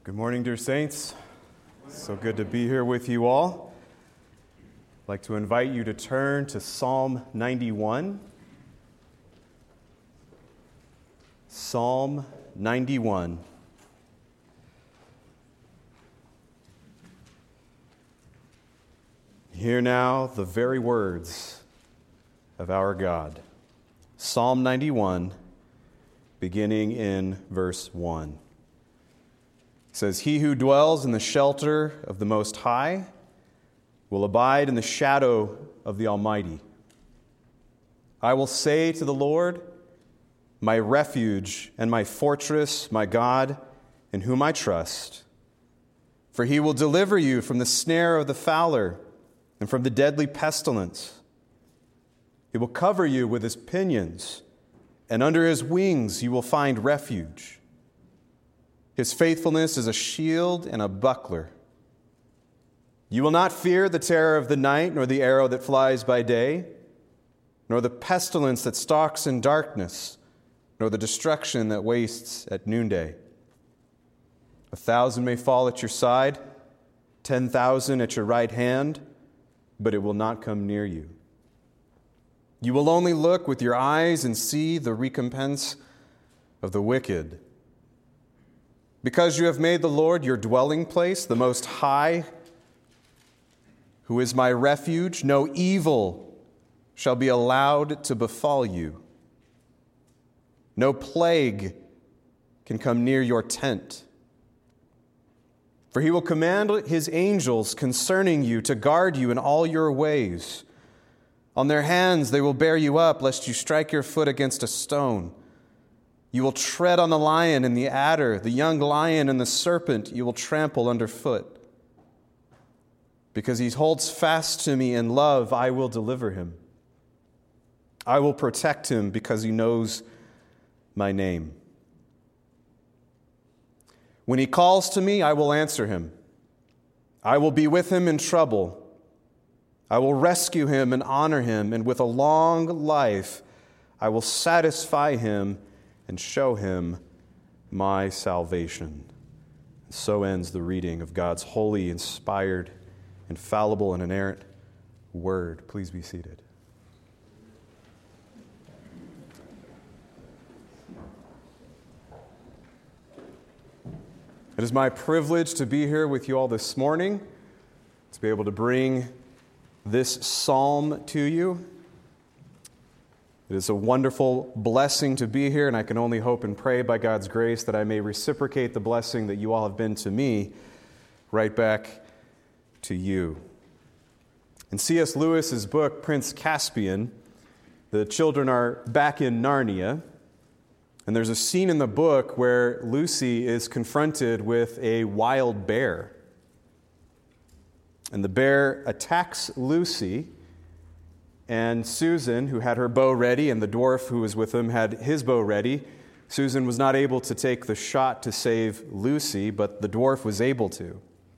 Good morning, dear saints. So good to be here with you all. I'd like to invite you to turn to Psalm 91. Psalm 91. Hear now the very words of our God. Psalm 91, beginning in verse 1. It says, "He who dwells in the shelter of the Most High will abide in the shadow of the Almighty. I will say to the Lord, my refuge and my fortress, my God, in whom I trust. For he will deliver you from the snare of the fowler and from the deadly pestilence. He will cover you with his pinions, and under his wings you will find refuge. His faithfulness is a shield and a buckler. You will not fear the terror of the night, nor the arrow that flies by day, nor the pestilence that stalks in darkness, nor the destruction that wastes at noonday. 1,000 may fall at your side, 10,000 at your right hand, but it will not come near you. You will only look with your eyes and see the recompense of the wicked. Because you have made the Lord your dwelling place, the Most High, who is my refuge, no evil shall be allowed to befall you. No plague can come near your tent. For he will command his angels concerning you to guard you in all your ways. On their hands they will bear you up, lest you strike your foot against a stone. You will tread on the lion and the adder, the young lion and the serpent you will trample underfoot. Because he holds fast to me in love, I will deliver him. I will protect him because he knows my name. When he calls to me, I will answer him. I will be with him in trouble. I will rescue him and honor him, and with a long life I will satisfy him and show him my salvation." So ends the reading of God's holy, inspired, infallible, and inerrant word. Please be seated. It is my privilege to be here with you all this morning, to be able to bring this psalm to you. It is a wonderful blessing to be here, and I can only hope and pray by God's grace that I may reciprocate the blessing that you all have been to me right back to you. In C.S. Lewis's book, Prince Caspian, the children are back in Narnia, and there's a scene in the book where Lucy is confronted with a wild bear. And the bear attacks Lucy, and Susan, who had her bow ready, and the dwarf who was with him had his bow ready. Susan was not able to take the shot to save Lucy, but the dwarf was able to.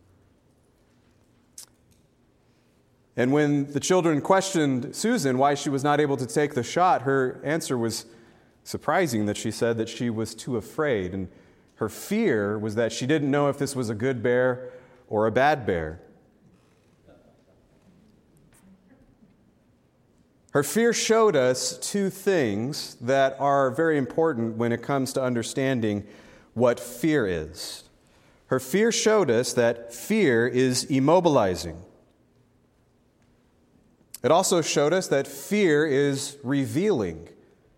And when the children questioned Susan why she was not able to take the shot, her answer was surprising, that she said that she was too afraid. And her fear was that she didn't know if this was a good bear or a bad bear. Her fear showed us two things that are very important when it comes to understanding what fear is. Her fear showed us that fear is immobilizing. It also showed us that fear is revealing.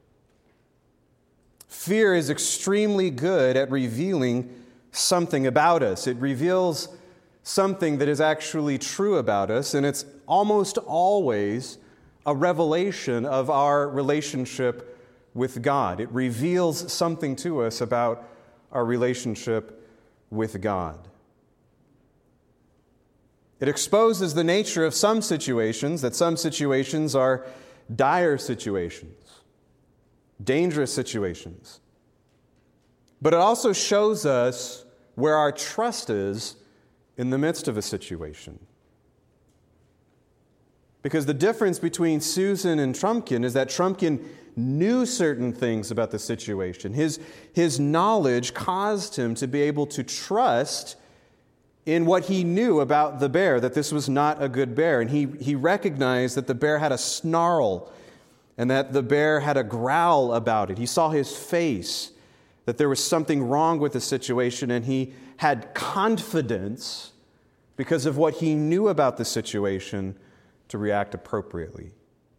Fear is extremely good at revealing something about us. It reveals something that is actually true about us, and it's almost always a revelation of our relationship with God. It reveals something to us about our relationship with God. It exposes the nature of some situations, that some situations are dire situations, dangerous situations. But it also shows us where our trust is in the midst of a situation. Because the difference between Susan and Trumpkin is that Trumpkin knew certain things about the situation. His knowledge caused him to be able to trust in what he knew about the bear, that this was not a good bear. And he recognized that the bear had a snarl and that the bear had a growl about it. He saw his face, that there was something wrong with the situation, and he had confidence because of what he knew about the situation to react appropriately.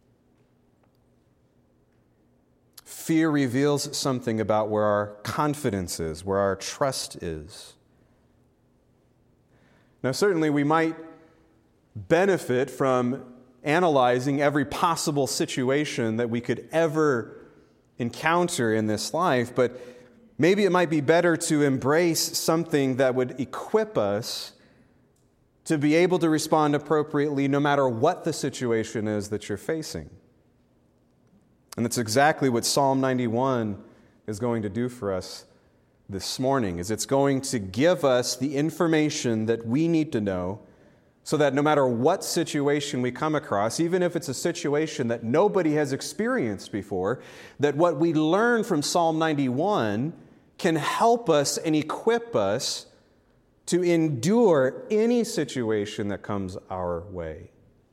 Fear reveals something about where our confidence is, where our trust is. Now, certainly we might benefit from analyzing every possible situation that we could ever encounter in this life, but maybe it might be better to embrace something that would equip us to be able to respond appropriately no matter what the situation is that you're facing. And that's exactly what Psalm 91 is going to do for us this morning, is it's going to give us the information that we need to know so that no matter what situation we come across, even if it's a situation that nobody has experienced before, that what we learn from Psalm 91 can help us and equip us to endure any situation that comes our way.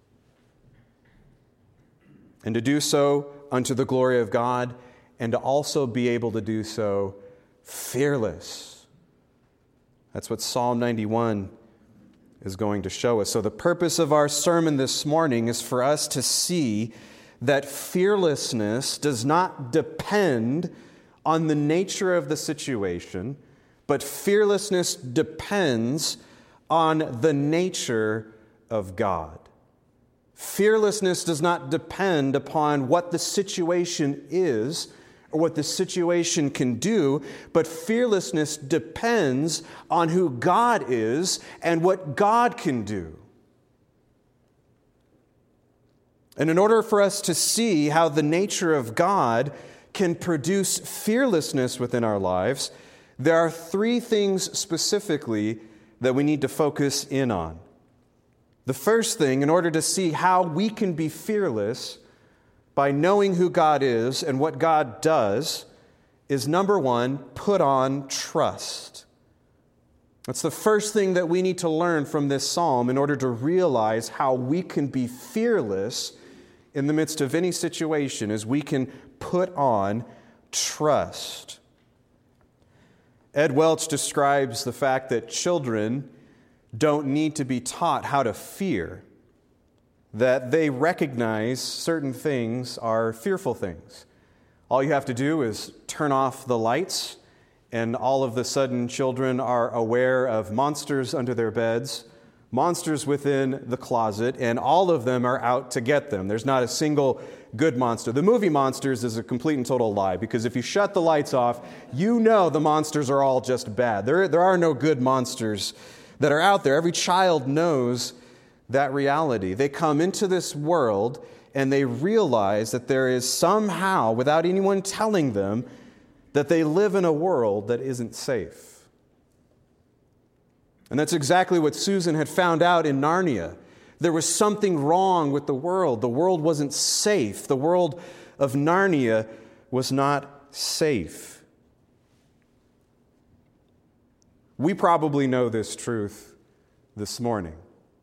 And to do so unto the glory of God, and to also be able to do so fearless. That's what Psalm 91 is going to show us. So the purpose of our sermon this morning is for us to see that fearlessness does not depend on the nature of the situation, but fearlessness depends on the nature of God. Fearlessness does not depend upon what the situation is or what the situation can do, but fearlessness depends on who God is and what God can do. And in order for us to see how the nature of God can produce fearlessness within our lives, there are three things specifically that we need to focus in on. The first thing, in order to see how we can be fearless by knowing who God is and what God does, is number one, put on trust. That's the first thing that we need to learn from this psalm in order to realize how we can be fearless in the midst of any situation, is we can put on trust. Ed Welch describes the fact that children don't need to be taught how to fear, that they recognize certain things are fearful things. All you have to do is turn off the lights, and all of a sudden children are aware of monsters under their beds, monsters within the closet, and all of them are out to get them. There's not a single good monster. The movie Monsters is a complete and total lie, because if you shut the lights off, you know the monsters are all just bad. There are no good monsters that are out there. Every child knows that reality. They come into this world and they realize that there is somehow, without anyone telling them, that they live in a world that isn't safe. And that's exactly what Susan had found out in Narnia. There was something wrong with the world. The world wasn't safe. The world of Narnia was not safe. We probably know this truth this morning.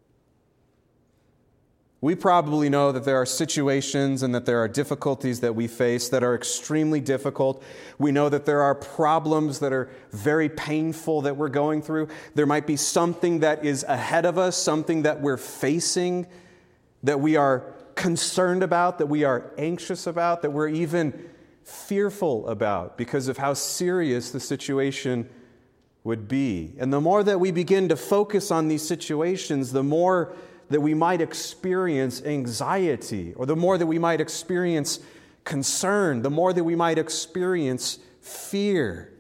We probably know that there are situations and that there are difficulties that we face that are extremely difficult. We know that there are problems that are very painful that we're going through. There might be something that is ahead of us, something that we're facing, that we are concerned about, that we are anxious about, that we're even fearful about because of how serious the situation would be. And the more that we begin to focus on these situations, the more that we might experience anxiety, or the more that we might experience concern, the more that we might experience fear.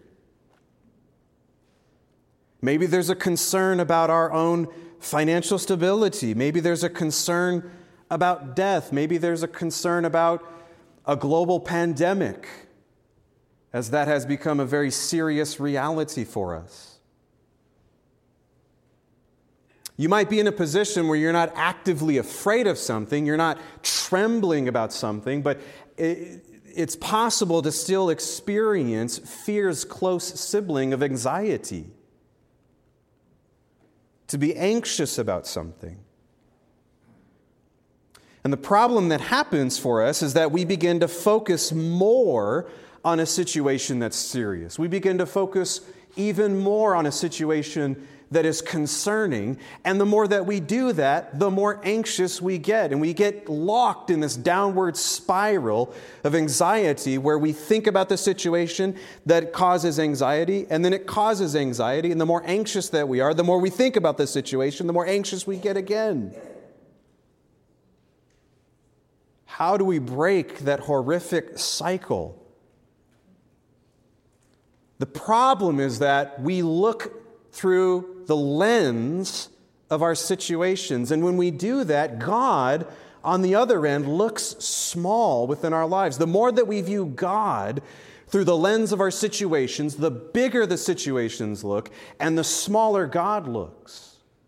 Maybe there's a concern about our own financial stability. Maybe there's a concern about death. Maybe there's a concern about a global pandemic, as that has become a very serious reality for us. You might be in a position where you're not actively afraid of something, you're not trembling about something, but it's possible to still experience fear's close sibling of anxiety, to be anxious about something. And the problem that happens for us is that we begin to focus more on a situation that's serious. We begin to focus even more on a situation that is concerning. And the more that we do that, the more anxious we get. And we get locked in this downward spiral of anxiety where we think about the situation that causes anxiety, and then it causes anxiety. And the more anxious that we are, the more we think about the situation, the more anxious we get again. How do we break that horrific cycle? The problem is that we look through the lens of our situations. And when we do that, God, on the other end, looks small within our lives. The more that we view God through the lens of our situations, the bigger the situations look and the smaller God looks.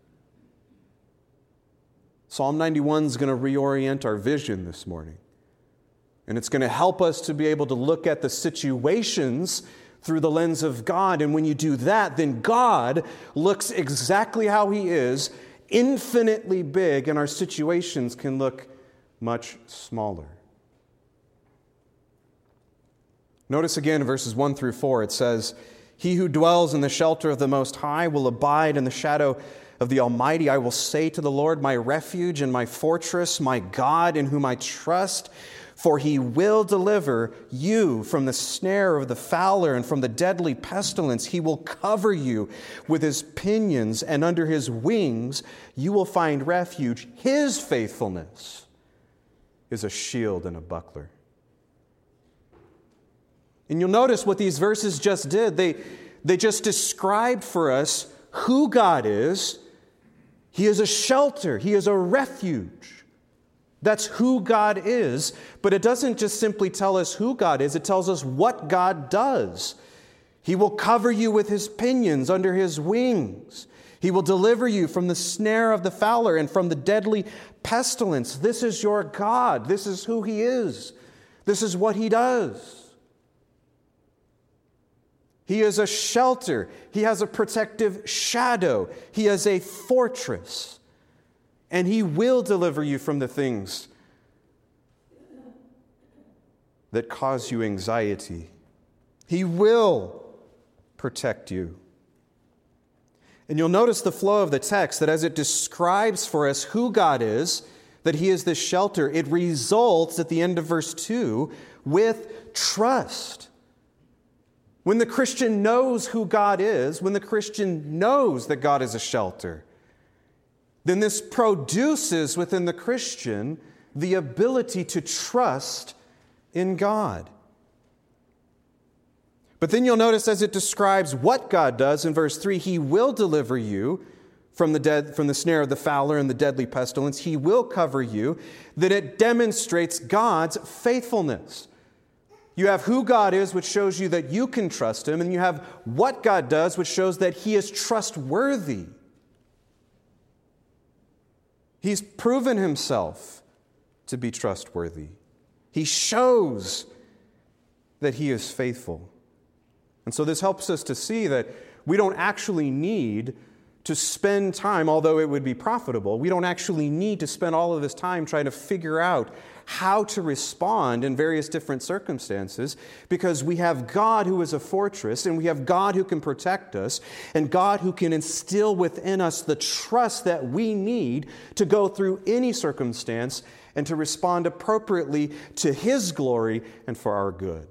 Psalm 91 is going to reorient our vision this morning. And it's going to help us to be able to look at the situations through the lens of God. And when you do that, then God looks exactly how He is, infinitely big, and our situations can look much smaller. Notice again in verses 1 through 4, it says, "He who dwells in the shelter of the Most High will abide in the shadow of the Almighty. I will say to the Lord, my refuge and my fortress, my God in whom I trust. For He will deliver you from the snare of the fowler and from the deadly pestilence. He will cover you with His pinions, and under His wings you will find refuge. His faithfulness is a shield and a buckler." And you'll notice what these verses just did. They just described for us who God is. He is a shelter. He is a refuge. That's who God is. But it doesn't just simply tell us who God is. It tells us what God does. He will cover you with His pinions under His wings. He will deliver you from the snare of the fowler and from the deadly pestilence. This is your God. This is who He is. This is what He does. He is a shelter. He has a protective shadow. He is a fortress. And He will deliver you from the things that cause you anxiety. He will protect you. And you'll notice the flow of the text, that as it describes for us who God is, that He is this shelter, it results at the end of verse 2 with trust. When the Christian knows who God is, when the Christian knows that God is a shelter, then this produces within the Christian the ability to trust in God. But then you'll notice as it describes what God does in verse 3, He will deliver you from the snare of the fowler and the deadly pestilence. He will cover you, that it demonstrates God's faithfulness. You have who God is, which shows you that you can trust Him, and you have what God does, which shows that He is trustworthy. He's proven Himself to be trustworthy. He shows that He is faithful. And so this helps us to see that we don't actually need to spend time, although it would be profitable, we don't actually need to spend all of this time trying to figure out how to respond in various different circumstances, because we have God who is a fortress, and we have God who can protect us, and God who can instill within us the trust that we need to go through any circumstance and to respond appropriately to His glory and for our good.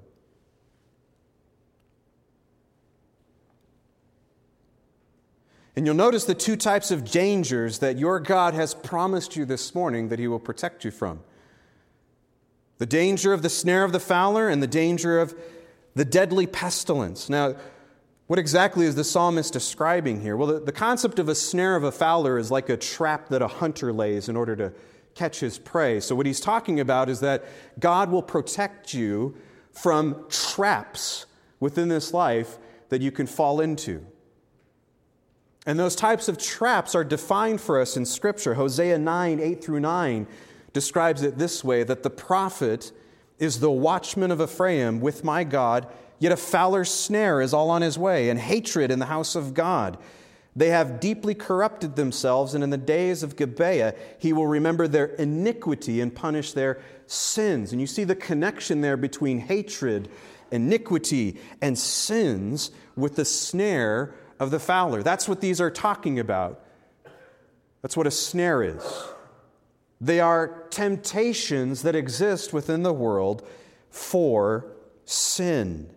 And you'll notice the two types of dangers that your God has promised you this morning that He will protect you from. The danger of the snare of the fowler and the danger of the deadly pestilence. Now, what exactly is the psalmist describing here? Well, the concept of a snare of a fowler is like a trap that a hunter lays in order to catch his prey. So what he's talking about is that God will protect you from traps within this life that you can fall into. And those types of traps are defined for us in Scripture. Hosea 9, 8 through 9 describes it this way, that the prophet is the watchman of Ephraim with my God, yet a fowler's snare is all on his way, and hatred in the house of God. They have deeply corrupted themselves, and in the days of Gibeah, he will remember their iniquity and punish their sins. And you see the connection there between hatred, iniquity, and sins with the snare of the fowler. That's what these are talking about. That's what a snare is. They are temptations that exist within the world for sin.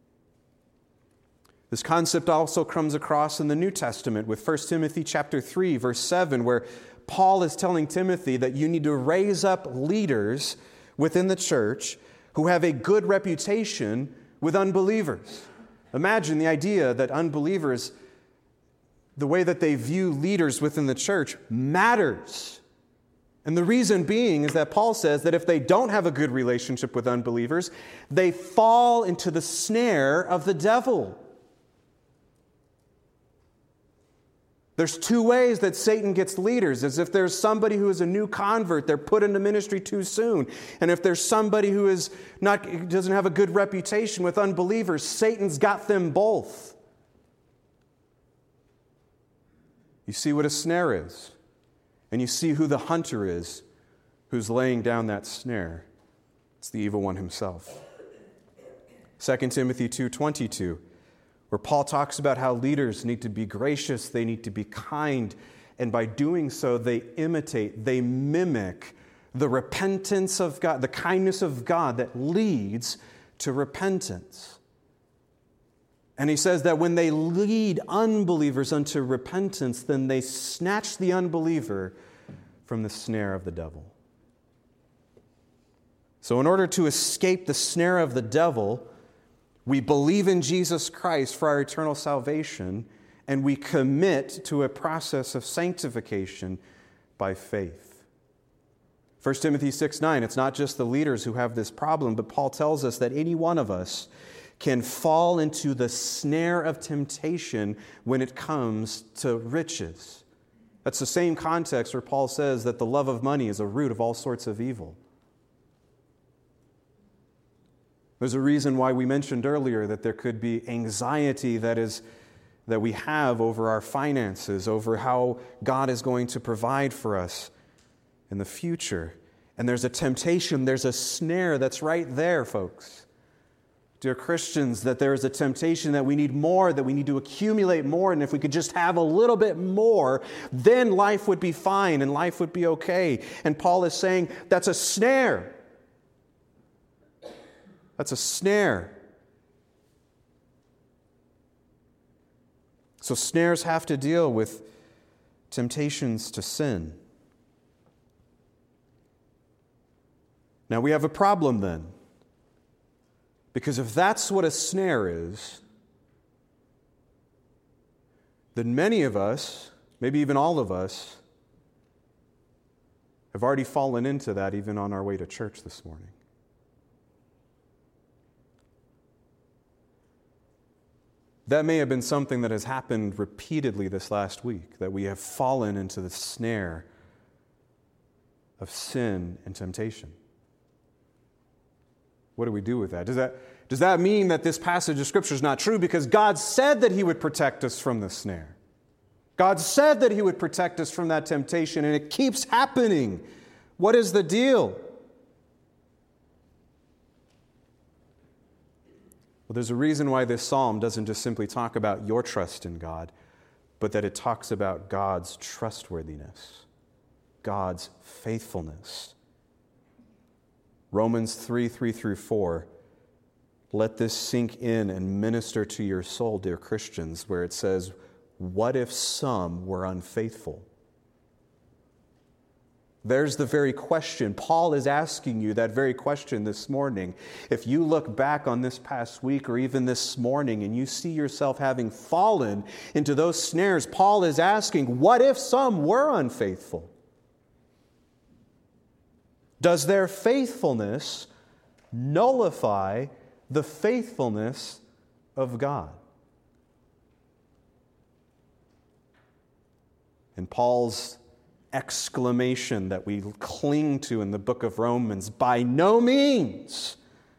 This concept also comes across in the New Testament with 1 Timothy chapter 3, verse 7, where Paul is telling Timothy that you need to raise up leaders within the church who have a good reputation with unbelievers. Imagine the idea that unbelievers, the way that they view leaders within the church matters. And the reason being is that Paul says that if they don't have a good relationship with unbelievers, they fall into the snare of the devil. There's two ways that Satan gets leaders. As if there's somebody who is a new convert, they're put into ministry too soon. And if there's somebody who doesn't have a good reputation with unbelievers, Satan's got them both. You see what a snare is. And you see who the hunter is who's laying down that snare. It's the evil one himself. 2 Timothy 2:22, where Paul talks about how leaders need to be gracious, they need to be kind, and by doing so, they imitate, they mimic the repentance of God, the kindness of God that leads to repentance. And he says that when they lead unbelievers unto repentance, then they snatch the unbeliever from the snare of the devil. So in order to escape the snare of the devil, we believe in Jesus Christ for our eternal salvation, and we commit to a process of sanctification by faith. 1 Timothy 6:9, it's not just the leaders who have this problem, but Paul tells us that any one of us can fall into the snare of temptation when it comes to riches. That's the same context where Paul says that the love of money is a root of all sorts of evil. There's a reason why we mentioned earlier that there could be anxiety that we have over our finances, over how God is going to provide for us in the future. And there's a temptation, there's a snare that's right there, folks. Dear Christians, that there is a temptation that we need more, that we need to accumulate more, and if we could just have a little bit more, then life would be fine and life would be okay. And Paul is saying that's a snare. That's a snare. So snares have to deal with temptations to sin. Now we have a problem then. Because if that's what a snare is, then many of us, maybe even all of us, have already fallen into that even on our way to church this morning. That may have been something that has happened repeatedly this last week, that we have fallen into the snare of sin and temptation. What do we do with that? Does that mean that this passage of Scripture is not true? Because God said that He would protect us from the snare. God said that He would protect us from that temptation, and it keeps happening. What is the deal? Well, there's a reason why this psalm doesn't just simply talk about your trust in God, but that it talks about God's trustworthiness, God's faithfulness. Romans 3:3-4. Let this sink in and minister to your soul, dear Christians, where it says, what if some were unfaithful? There's the very question. Paul is asking you that very question this morning. If you look back on this past week or even this morning and you see yourself having fallen into those snares, Paul is asking, what if some were unfaithful? Does their faithfulness nullify the faithfulness of God? And Paul's exclamation that we cling to in the book of Romans, by no means.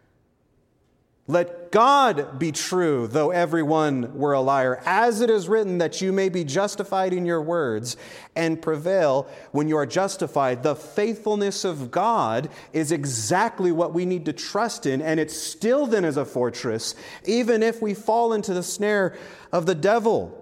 Let God be true, though everyone were a liar, as it is written, that you may be justified in your words and prevail when you are justified. The faithfulness of God is exactly what we need to trust in, and it still then is a fortress, even if we fall into the snare of the devil.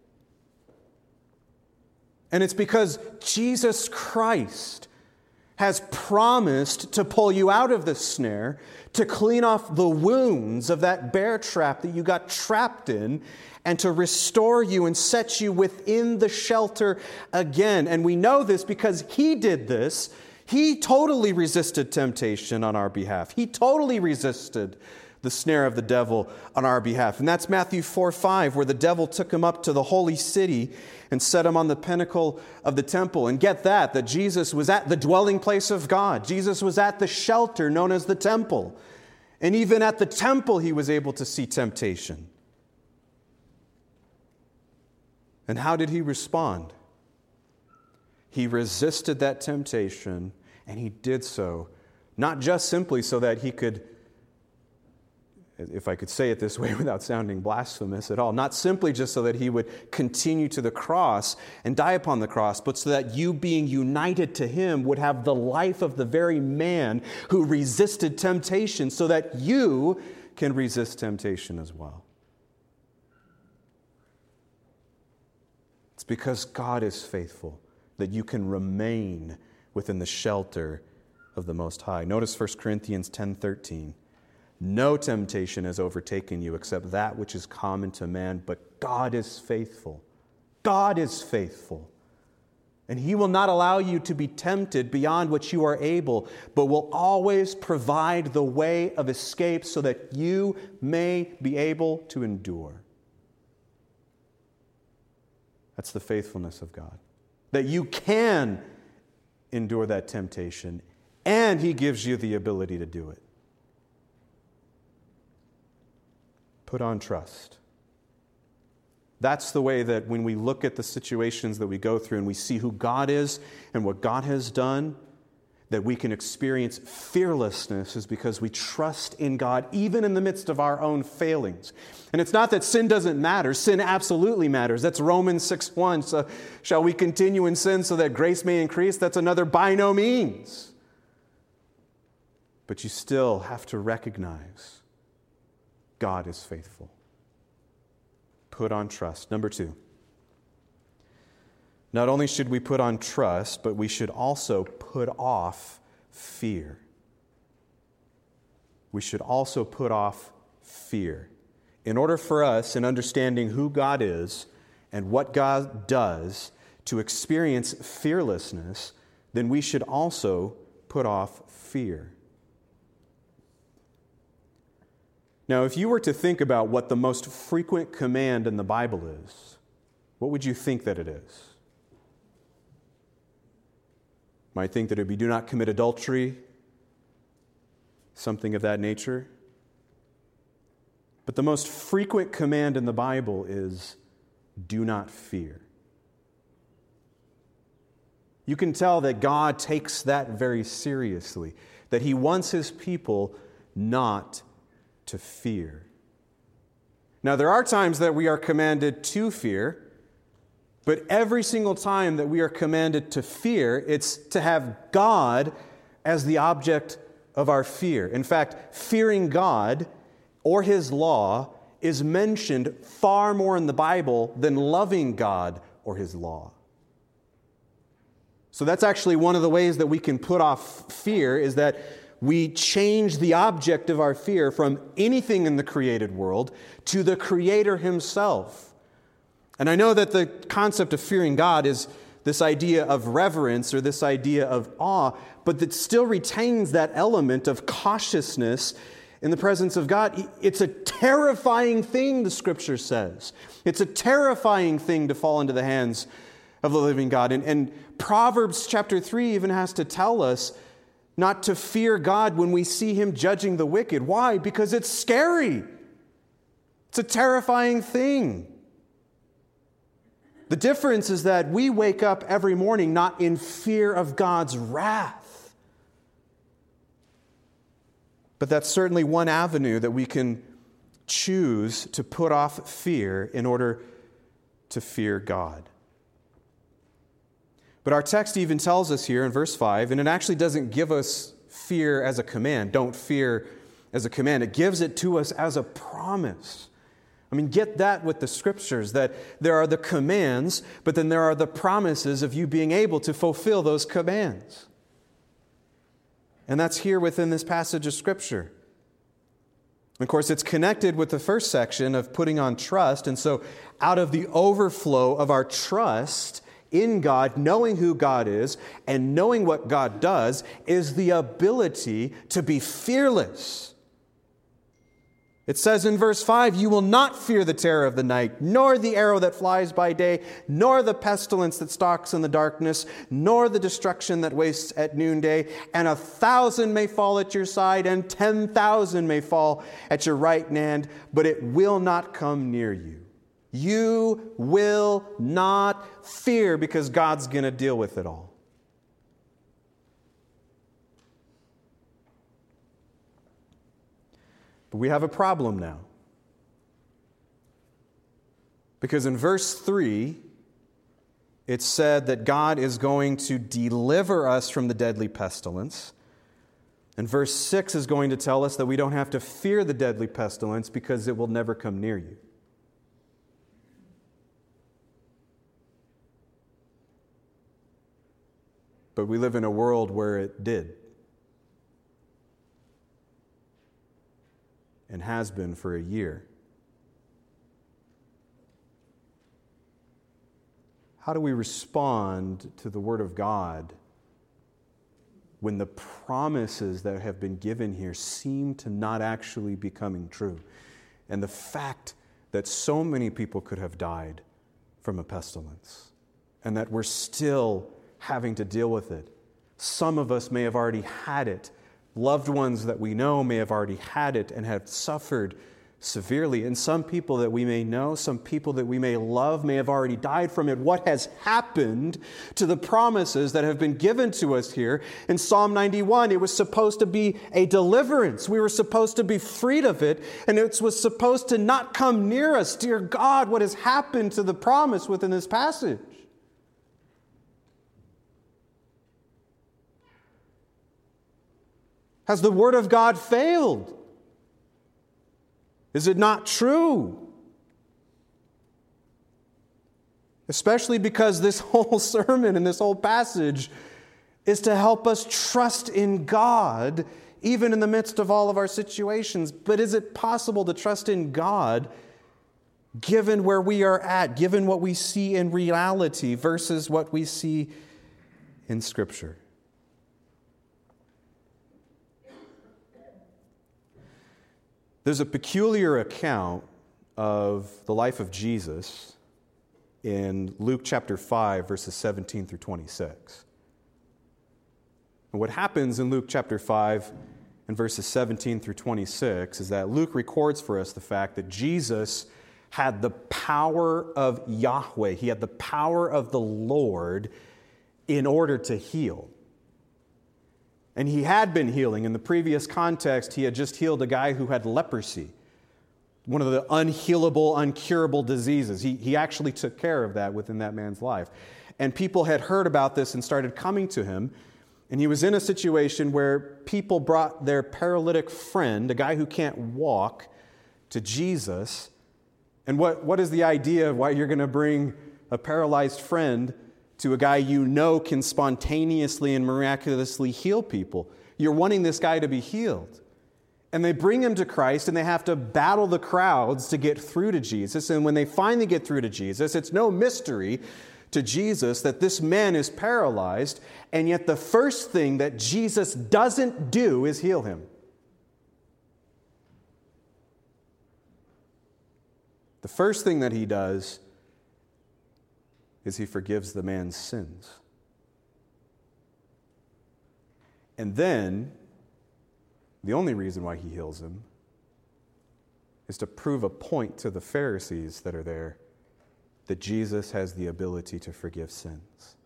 And it's because Jesus Christ has promised to pull you out of the snare, to clean off the wounds of that bear trap that you got trapped in, and to restore you and set you within the shelter again. And we know this because He did this. He totally resisted temptation on our behalf. He totally resisted the snare of the devil on our behalf. And that's Matthew 4:5, where the devil took Him up to the holy city and set Him on the pinnacle of the temple. And get that Jesus was at the dwelling place of God. Jesus was at the shelter known as the temple. And even at the temple, He was able to see temptation. And how did He respond? He resisted that temptation, and He did so, not just simply so that He could, if I could say it this way without sounding blasphemous at all, not simply just so that He would continue to the cross and die upon the cross, but so that you, being united to Him, would have the life of the very man who resisted temptation, so that you can resist temptation as well. It's because God is faithful that you can remain within the shelter of the Most High. Notice 1 Corinthians 10:13. No temptation has overtaken you except that which is common to man, but God is faithful. God is faithful. And He will not allow you to be tempted beyond what you are able, but will always provide the way of escape so that you may be able to endure. That's the faithfulness of God. That you can endure that temptation, and He gives you the ability to do it. Put on trust. That's the way that when we look at the situations that we go through and we see who God is and what God has done, that we can experience fearlessness, is because we trust in God even in the midst of our own failings. And it's not that sin doesn't matter. Sin absolutely matters. That's Romans 6:1. So shall we continue in sin so that grace may increase? That's another by no means. But you still have to recognize God is faithful. Put on trust. Number 2. Not only should we put on trust, but we should also put off fear. We should also put off fear. In order for us, in understanding who God is and what God does, to experience fearlessness, then we should also put off fear. Now, if you were to think about what the most frequent command in the Bible is, what would you think that it is? Might think that it would be do not commit adultery, something of that nature. But the most frequent command in the Bible is do not fear. You can tell that God takes that very seriously, that He wants His people not to fear. Now, there are times that we are commanded to fear, but every single time that we are commanded to fear, it's to have God as the object of our fear. In fact, fearing God or His law is mentioned far more in the Bible than loving God or His law. So that's actually one of the ways that we can put off fear, is that we change the object of our fear from anything in the created world to the Creator Himself. And I know that the concept of fearing God is this idea of reverence or this idea of awe, but that still retains that element of cautiousness in the presence of God. It's a terrifying thing, the Scripture says. It's a terrifying thing to fall into the hands of the living God. And Proverbs chapter 3 even has to tell us not to fear God when we see Him judging the wicked. Why? Because it's scary. It's a terrifying thing. The difference is that we wake up every morning not in fear of God's wrath. But that's certainly one avenue that we can choose to put off fear in order to fear God. But our text even tells us here in verse 5, and it actually doesn't give us fear as a command. Don't fear as a command. It gives it to us as a promise. I mean, get that with the Scriptures, that there are the commands, but then there are the promises of you being able to fulfill those commands. And that's here within this passage of Scripture. Of course, it's connected with the first section of putting on trust. And so out of the overflow of our trust in God, knowing who God is and knowing what God does, is the ability to be fearless. It says in verse 5, you will not fear the terror of the night, nor the arrow that flies by day, nor the pestilence that stalks in the darkness, nor the destruction that wastes at noonday. And 1,000 may fall at your side, and 10,000 may fall at your right hand, but it will not come near you. You will not fear because God's going to deal with it all. But we have a problem now. Because in verse 3, it said that God is going to deliver us from the deadly pestilence. And verse 6 is going to tell us that we don't have to fear the deadly pestilence because it will never come near you. But we live in a world where it did. And has been for a year. How do we respond to the Word of God when the promises that have been given here seem to not actually be coming true? And the fact that so many people could have died from a pestilence, and that we're still having to deal with it. Some of us may have already had it. Loved ones that we know may have already had it and have suffered severely. And some people that we may know, some people that we may love may have already died from it. What has happened to the promises that have been given to us here in Psalm 91? It was supposed to be a deliverance. We were supposed to be freed of it, and it was supposed to not come near us. Dear God, what has happened to the promise within this passage? Has the Word of God failed? Is it not true? Especially because this whole sermon and this whole passage is to help us trust in God even in the midst of all of our situations. But is it possible to trust in God given where we are at, given what we see in reality versus what we see in Scripture? There's a peculiar account of the life of Jesus in Luke chapter 5, verses 17 through 26. And what happens in Luke chapter 5 and verses 17 through 26 is that Luke records for us the fact that Jesus had the power of Yahweh. He had the power of the Lord in order to heal. And he had been healing. In the previous context, he had just healed a guy who had leprosy, one of the unhealable, uncurable diseases. He actually took care of that within that man's life. And people had heard about this and started coming to him. And he was in a situation where people brought their paralytic friend, a guy who can't walk, to Jesus. And what is the idea of why you're going to bring a paralyzed friend to a guy you know can spontaneously and miraculously heal people? You're wanting this guy to be healed. And they bring him to Christ, and they have to battle the crowds to get through to Jesus. And when they finally get through to Jesus, it's no mystery to Jesus that this man is paralyzed, and yet the first thing that Jesus doesn't do is heal him. The first thing that he does is he forgives the man's sins. And then, the only reason why he heals him is to prove a point to the Pharisees that are there that Jesus has the ability to forgive sins.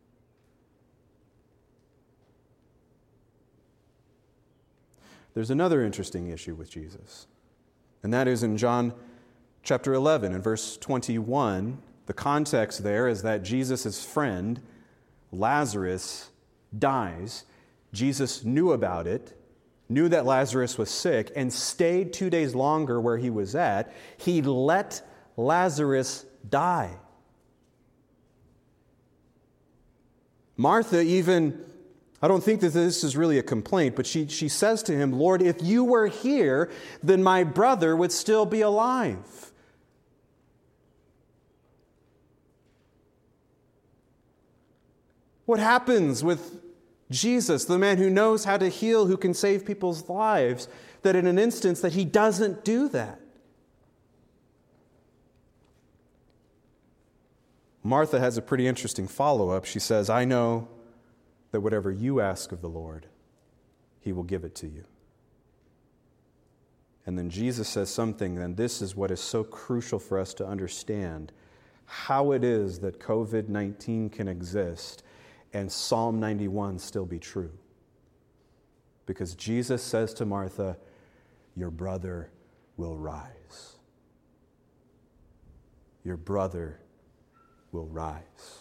There's another interesting issue with Jesus, and that is in John chapter 11 and verse 21. The context there is that Jesus' friend, Lazarus, dies. Jesus knew about it, knew that Lazarus was sick, and stayed 2 days longer where he was at. He let Lazarus die. Martha even, I don't think that this is really a complaint, but she says to him, Lord, if you were here, then my brother would still be alive. What happens with Jesus, the man who knows how to heal, who can save people's lives, that in an instance that he doesn't do that? Martha has a pretty interesting follow-up. She says, I know that whatever you ask of the Lord, he will give it to you. And then Jesus says something, and this is what is so crucial for us to understand, how it is that COVID-19 can exist and Psalm 91 still be true. Because Jesus says to Martha, your brother will rise. Your brother will rise.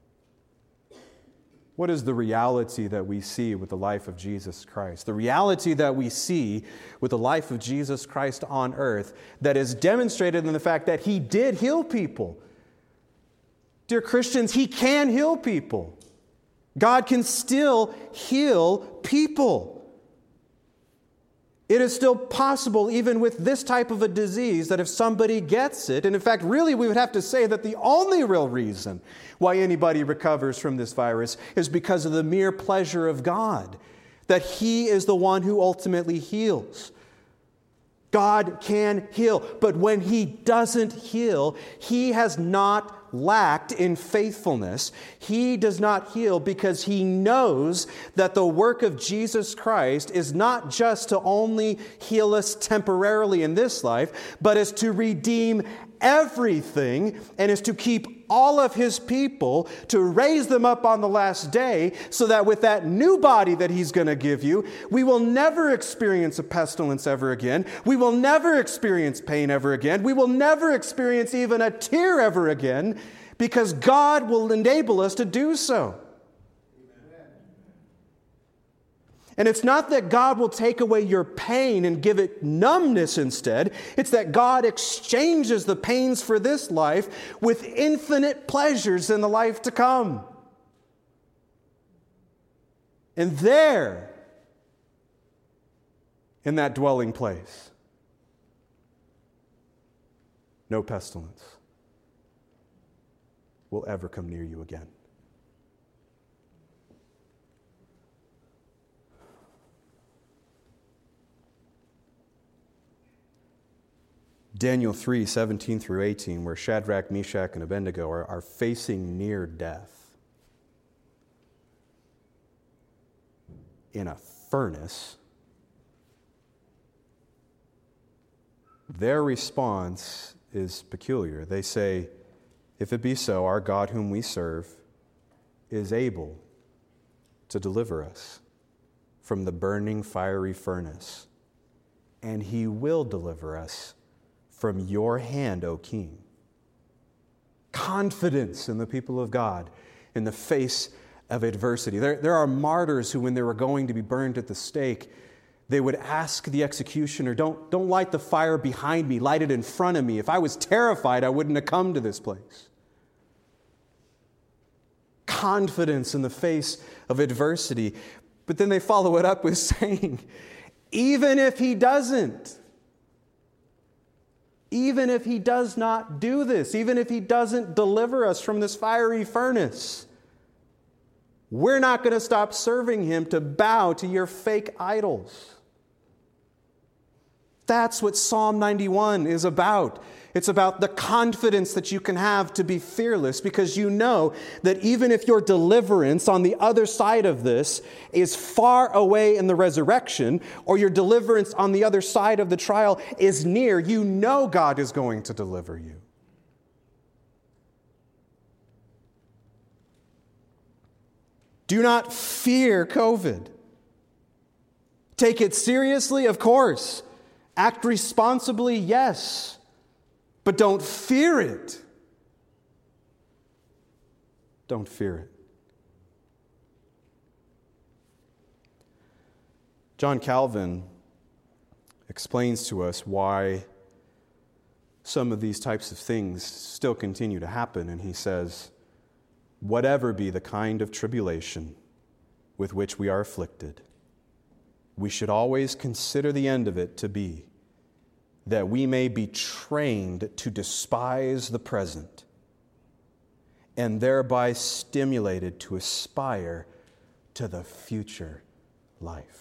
What is the reality that we see with the life of Jesus Christ? The reality that we see with the life of Jesus Christ on earth that is demonstrated in the fact that he did heal people. Dear Christians, he can heal people. God can still heal people. It is still possible, even with this type of a disease, that if somebody gets it, and in fact, really we would have to say that the only real reason why anybody recovers from this virus is because of the mere pleasure of God, that he is the one who ultimately heals. God can heal, but when he doesn't heal, he has not lacked in faithfulness. He does not heal because he knows that the work of Jesus Christ is not just to only heal us temporarily in this life, but is to redeem everything and is to keep all of his people, to raise them up on the last day, so that with that new body that he's going to give you, we will never experience a pestilence ever again. We will never experience pain ever again. We will never experience even a tear ever again, because God will enable us to do so. And it's not that God will take away your pain and give it numbness instead. It's that God exchanges the pains for this life with infinite pleasures in the life to come. And there, in that dwelling place, no pestilence will ever come near you again. Daniel 3, 17 through 18, where Shadrach, Meshach, and Abednego are facing near death in a furnace, their response is peculiar. They say, if it be so, our God whom we serve is able to deliver us from the burning fiery furnace, and he will deliver us from your hand, O King. Confidence in the people of God in the face of adversity. There are martyrs who, when they were going to be burned at the stake, they would ask the executioner, don't light the fire behind me, light it in front of me. If I was terrified, I wouldn't have come to this place. Confidence in the face of adversity. But then they follow it up with saying, even if he doesn't, even if he does not do this, even if he doesn't deliver us from this fiery furnace, we're not going to stop serving him to bow to your fake idols. That's what Psalm 91 is about. It's about the confidence that you can have to be fearless, because you know that even if your deliverance on the other side of this is far away in the resurrection, or your deliverance on the other side of the trial is near, you know God is going to deliver you. Do not fear COVID. Take it seriously, of course. Act responsibly, yes. But don't fear it. Don't fear it. John Calvin explains to us why some of these types of things still continue to happen, and he says, whatever be the kind of tribulation with which we are afflicted, we should always consider the end of it to be that we may be trained to despise the present and thereby stimulated to aspire to the future life.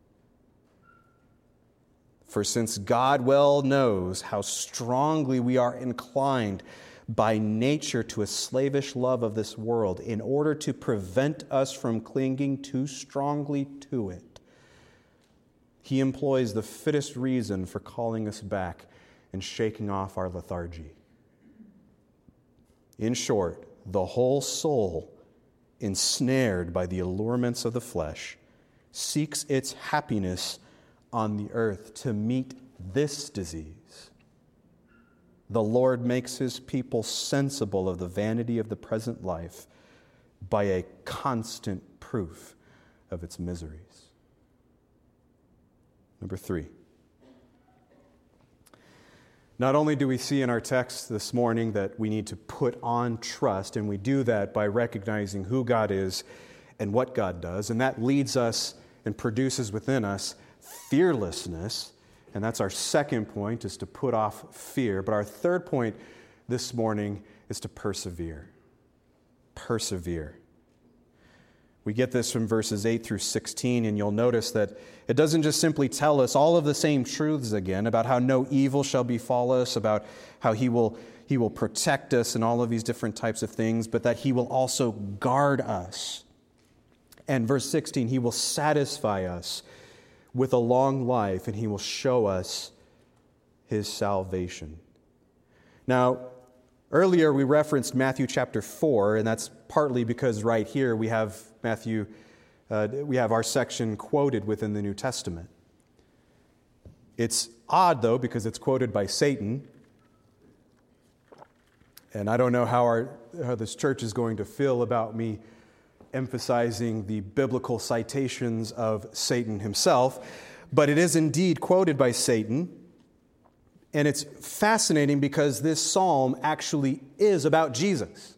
For since God well knows how strongly we are inclined by nature to a slavish love of this world, in order to prevent us from clinging too strongly to it, He employs the fittest reason for calling us back and shaking off our lethargy. In short, the whole soul, ensnared by the allurements of the flesh, seeks its happiness on the earth to meet this disease. The Lord makes His people sensible of the vanity of the present life by a constant proof of its miseries. Number 3. Not only do we see in our text this morning that we need to put on trust, and we do that by recognizing who God is and what God does, and that leads us and produces within us fearlessness, and that's our second point, is to put off fear. But our third point this morning is to persevere. Persevere. We get this from verses 8 through 16, and you'll notice that it doesn't just simply tell us all of the same truths again about how no evil shall befall us, about how He will protect us and all of these different types of things, but that He will also guard us. And verse 16, He will satisfy us with a long life, and He will show us His salvation. Now, earlier we referenced Matthew chapter 4, and that's partly because right here we have our section quoted within the New Testament. It's odd, though, because it's quoted by Satan, and I don't know how this church is going to feel about me emphasizing the biblical citations of Satan himself, but it is indeed quoted by Satan. And it's fascinating because this psalm actually is about Jesus.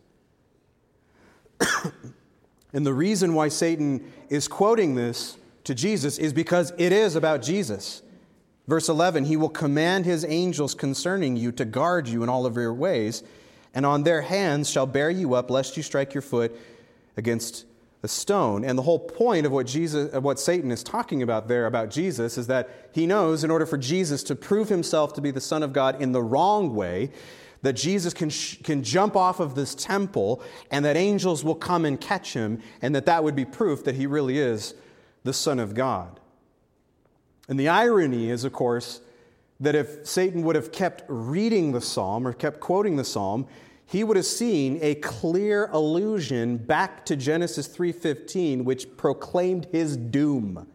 And the reason why Satan is quoting this to Jesus is because it is about Jesus. Verse 11, He will command His angels concerning you to guard you in all of your ways, and on their hands shall bear you up, lest you strike your foot against a stone. And the whole point of what Satan is talking about there about Jesus is that he knows in order for Jesus to prove Himself to be the Son of God in the wrong way, that Jesus can jump off of this temple and that angels will come and catch Him, and that would be proof that He really is the Son of God. And the irony is, of course, that if Satan would have kept reading the psalm or kept quoting the psalm, he would have seen a clear allusion back to Genesis 3:15, which proclaimed his doom.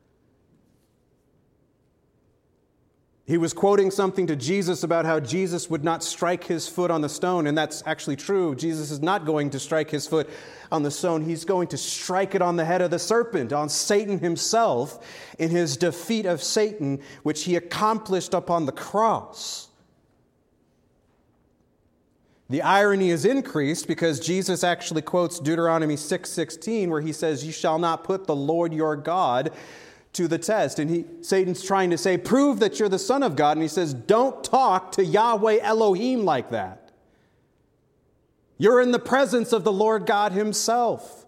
He was quoting something to Jesus about how Jesus would not strike His foot on the stone, and that's actually true. Jesus is not going to strike His foot on the stone. He's going to strike it on the head of the serpent, on Satan himself, in His defeat of Satan, which He accomplished upon the cross. The irony is increased because Jesus actually quotes Deuteronomy 6:16, where He says, "You shall not put the Lord your God to the test." And Satan's trying to say, prove that you're the Son of God. And He says, don't talk to Yahweh Elohim like that. You're in the presence of the Lord God Himself.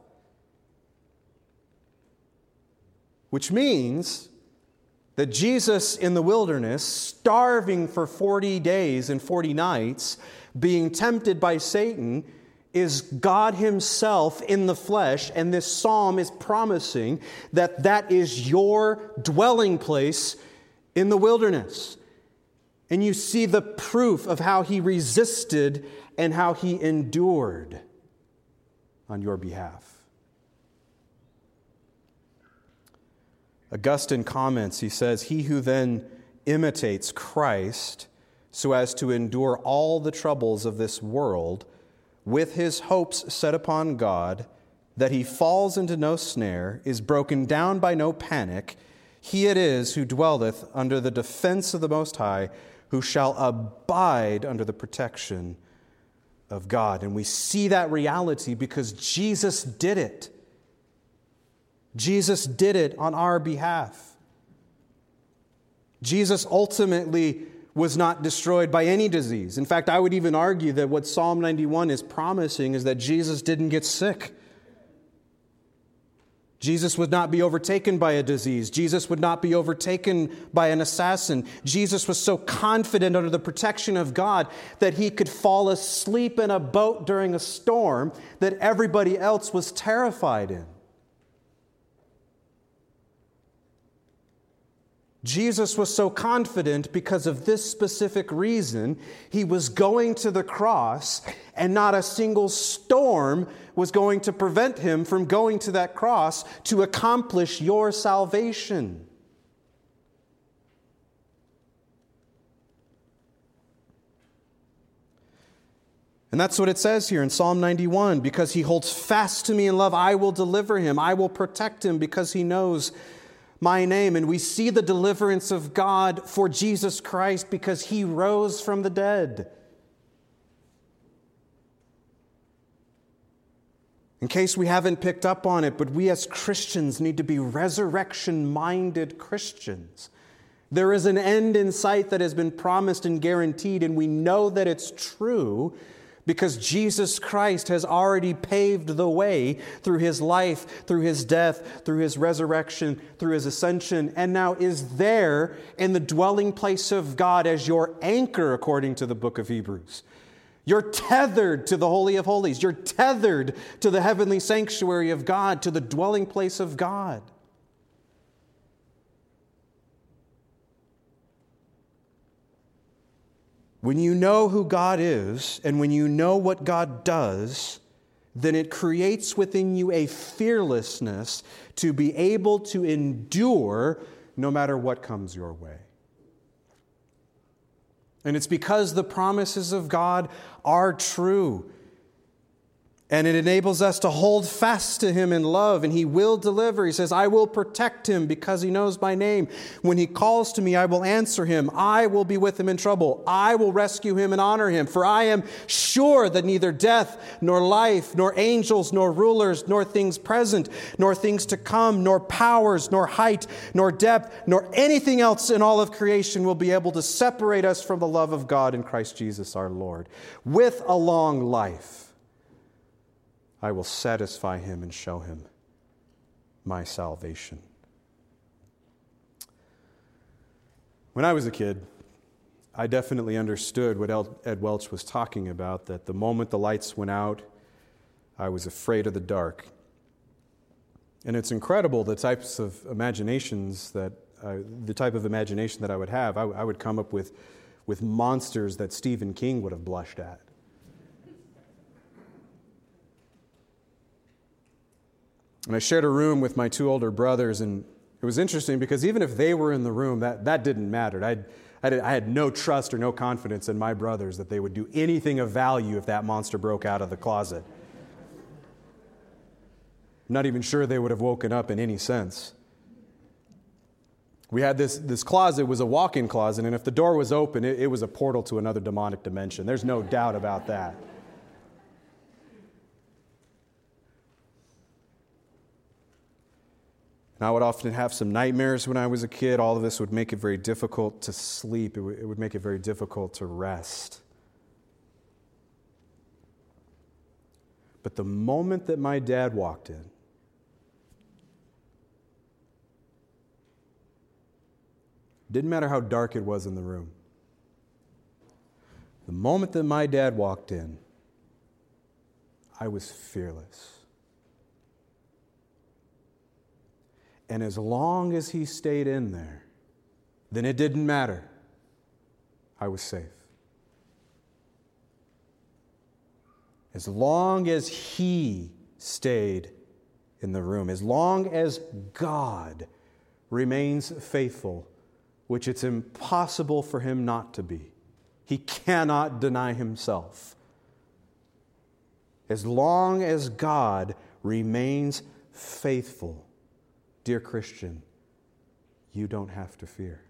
Which means that Jesus in the wilderness, starving for 40 days and 40 nights, being tempted by Satan, is God Himself in the flesh, and this psalm is promising that that is your dwelling place in the wilderness. And you see the proof of how He resisted and how He endured on your behalf. Augustine comments, he says, "He who then imitates Christ so as to endure all the troubles of this world, with his hopes set upon God, that he falls into no snare, is broken down by no panic, he it is who dwelleth under the defense of the Most High, who shall abide under the protection of God." And we see that reality because Jesus did it. Jesus did it on our behalf. Jesus ultimately was not destroyed by any disease. In fact, I would even argue that what Psalm 91 is promising is that Jesus didn't get sick. Jesus would not be overtaken by a disease. Jesus would not be overtaken by an assassin. Jesus was so confident under the protection of God that he could fall asleep in a boat during a storm that everybody else was terrified in. Jesus was so confident because of this specific reason. He was going to the cross, and not a single storm was going to prevent him from going to that cross to accomplish your salvation. And that's what it says here in Psalm 91. Because he holds fast to me in love, I will deliver him. I will protect him because he knows my name. And we see the deliverance of God for Jesus Christ because he rose from the dead. In case we haven't picked up on it, but we as Christians need to be resurrection-minded Christians. There is an end in sight that has been promised and guaranteed, and we know that it's true because Jesus Christ has already paved the way through his life, through his death, through his resurrection, through his ascension, and now is there in the dwelling place of God as your anchor, according to the book of Hebrews. You're tethered to the Holy of Holies. You're tethered to the heavenly sanctuary of God, to the dwelling place of God. When you know who God is and when you know what God does, then it creates within you a fearlessness to be able to endure no matter what comes your way. And it's because the promises of God are true. And it enables us to hold fast to him in love, and he will deliver. He says, I will protect him because he knows my name. When he calls to me, I will answer him. I will be with him in trouble. I will rescue him and honor him. For I am sure that neither death, nor life, nor angels, nor rulers, nor things present, nor things to come, nor powers, nor height, nor depth, nor anything else in all of creation will be able to separate us from the love of God in Christ Jesus our Lord. With a long life, I will satisfy him and show him my salvation. When I was a kid, I definitely understood what Ed Welch was talking about, that the moment the lights went out, I was afraid of the dark. And it's incredible the types of imaginations that, the type of imagination that I would have. I would come up with monsters that Stephen King would have blushed at. And I shared a room with my two older brothers, and it was interesting because even if they were in the room, that didn't matter. I had no trust or no confidence in my brothers that they would do anything of value if that monster broke out of the closet. I'm not even sure they would have woken up in any sense. We had this closet was a walk-in closet, and if the door was open, it was a portal to another demonic dimension. There's no doubt about that. And I would often have some nightmares when I was a kid. All of this would make it very difficult to sleep. It would make it very difficult to rest. But the moment that my dad walked in, didn't matter how dark it was in the room. The moment that my dad walked in, I was fearless. And as long as he stayed in there, then it didn't matter. I was safe. As long as he stayed in the room, as long as God remains faithful, which it's impossible for him not to be. He cannot deny himself. As long as God remains faithful, dear Christian, you don't have to fear.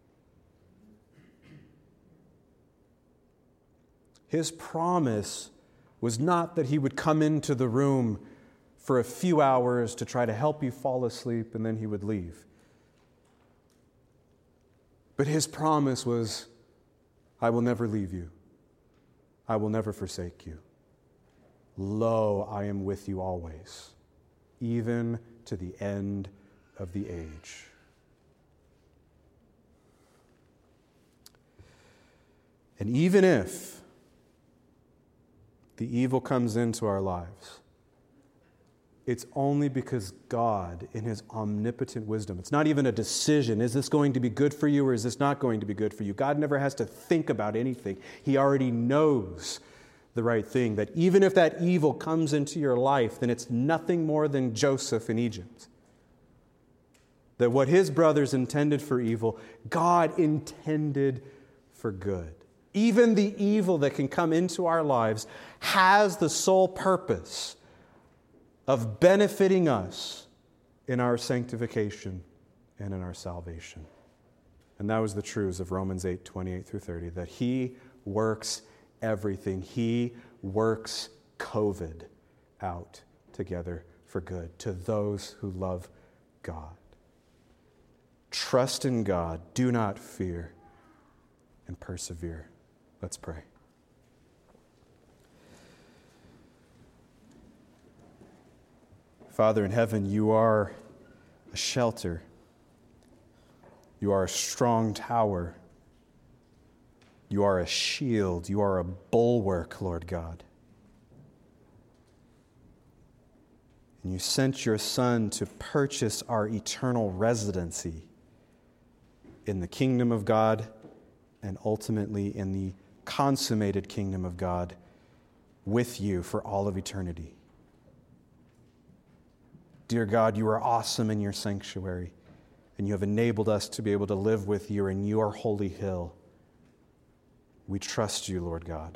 His promise was not that he would come into the room for a few hours to try to help you fall asleep and then he would leave. But his promise was, I will never leave you. I will never forsake you. Lo, I am with you always, even to the end of the age. And even if the evil comes into our lives, it's only because God, in his omnipotent wisdom, it's not even a decision, is this going to be good for you or is this not going to be good for you? God never has to think about anything. He already knows the right thing, that even if that evil comes into your life, then it's nothing more than Joseph in Egypt. That what his brothers intended for evil, God intended for good. Even the evil that can come into our lives has the sole purpose of benefiting us in our sanctification and in our salvation. And that was the truths of Romans 8, 28 through 30, that he works everything. He works COVID out together for good to those who love God. Trust in God, do not fear, and persevere. Let's pray. Father in heaven, you are a shelter. You are a strong tower. You are a shield. You are a bulwark, Lord God. And you sent your Son to purchase our eternal residency in the kingdom of God and ultimately in the consummated kingdom of God with you for all of eternity. Dear God, you are awesome in your sanctuary, and you have enabled us to be able to live with you in your holy hill. We trust you, Lord God.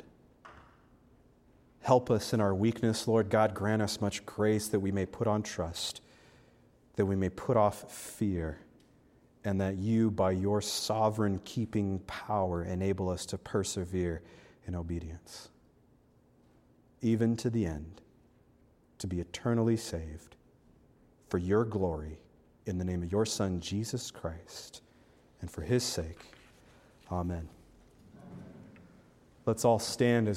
Help us in our weakness, Lord God. Grant us much grace that we may put on trust, that we may put off fear, and that you, by your sovereign keeping power, enable us to persevere in obedience, even to the end, to be eternally saved for your glory, in the name of your Son, Jesus Christ, and for his sake. Amen. Let's all stand as